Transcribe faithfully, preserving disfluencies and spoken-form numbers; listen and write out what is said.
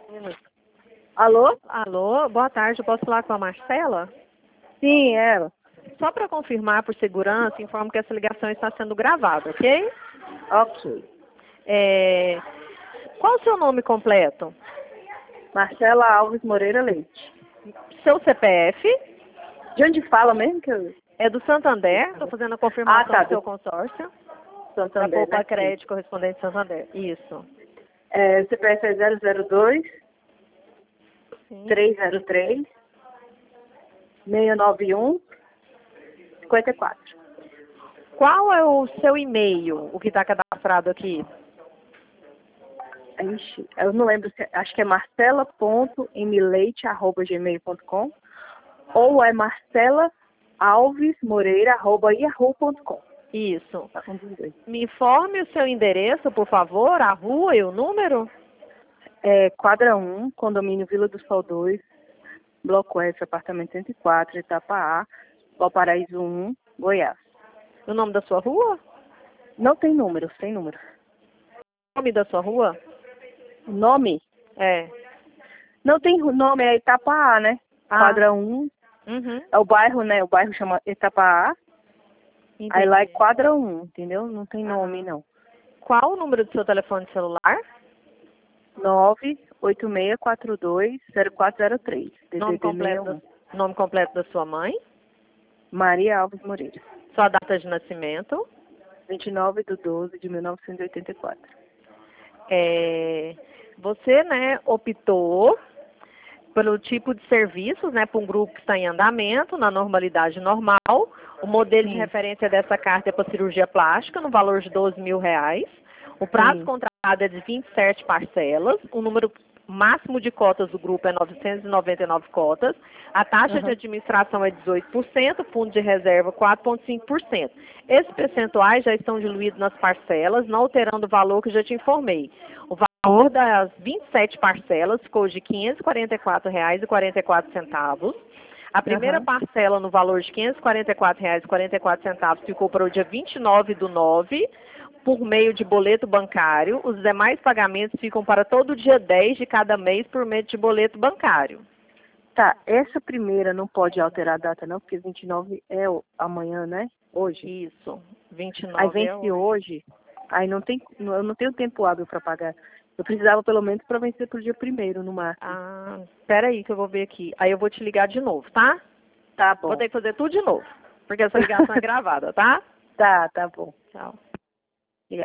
Alô? Alô, boa tarde, eu posso falar com a Marcela? Sim, ela. Só para confirmar por segurança, informo que essa ligação está sendo gravada, ok? Ok. É... Qual o seu nome completo? Marcela Alves Moreira Leite. Seu C P F? De onde fala mesmo que eu... É do Santander, estou fazendo a confirmação Ah, tá, do seu do consórcio. Santander, Da Poupa né? Crédito correspondente Santander. Isso. É, C P F é zero zero dois, Sim. três zero três, seis nove um, cinquenta e quatro. Qual é o seu e-mail, o que está cadastrado aqui? Ixi, eu não lembro, se, acho que é marcela ponto mleite arroba gmail ponto com ou é marcela alves moreira arroba yahoo ponto com. Isso. Um dos dois. Me informe o seu endereço, por favor, a rua e o número. É, quadra um, condomínio Vila do Sol dois, Bloco F, apartamento cento e quatro, etapa A, Valparaíso um, Goiás. O nome da sua rua? Não tem número, sem número. O nome da sua rua? O nome? É. Não tem nome, é etapa A, né? Ah. Quadra um, Uhum. é o bairro, né? O bairro chama etapa A, Entendi. aí lá é quadra um, entendeu? Não tem nome, Aham. não. Qual o número do seu telefone celular? nove oito seis quatro dois zero quatro zero três, Nome D D D completo, sessenta e um. da, nome completo da sua mãe? Maria Alves Moreira. Sua data de nascimento? vinte e nove de doze de mil novecentos e oitenta e quatro. É, você, né, optou pelo tipo de serviços, né, para um grupo que está em andamento, na normalidade normal. O modelo de Sim, referência dessa carta é para cirurgia plástica, no valor de doze mil reais. O prazo sim. contratado é de vinte e sete parcelas. O número máximo de cotas do grupo é novecentas e noventa e nove cotas. A taxa de Uhum. administração é dezoito por cento, fundo de reserva quatro vírgula cinco por cento. Esses percentuais já estão diluídos nas parcelas, não alterando o valor que eu já te informei. O valor das vinte e sete parcelas ficou de quinhentos e quarenta e quatro reais e quarenta e quatro centavos. A primeira Uhum. parcela no valor de quinhentos e quarenta e quatro reais e quarenta e quatro centavos ficou para o dia vinte e nove do nove, por meio de boleto bancário. Os demais pagamentos ficam para todo dia dez de cada mês por meio de boleto bancário. Tá, essa primeira não pode alterar a data não, porque vinte e nove é o- amanhã, né? Hoje. Isso, vinte e Aí nove é vence hoje. hoje, aí não tem, não- eu não tenho tempo hábil para pagar. Eu precisava pelo menos para vencer pro dia primeiro, no máximo. Ah, espera aí que eu vou ver aqui. Aí eu vou te ligar de novo, tá? Tá Vou bom. ter que fazer tudo de novo, porque essa ligação é gravada, tá? Tá, tá bom. Tchau.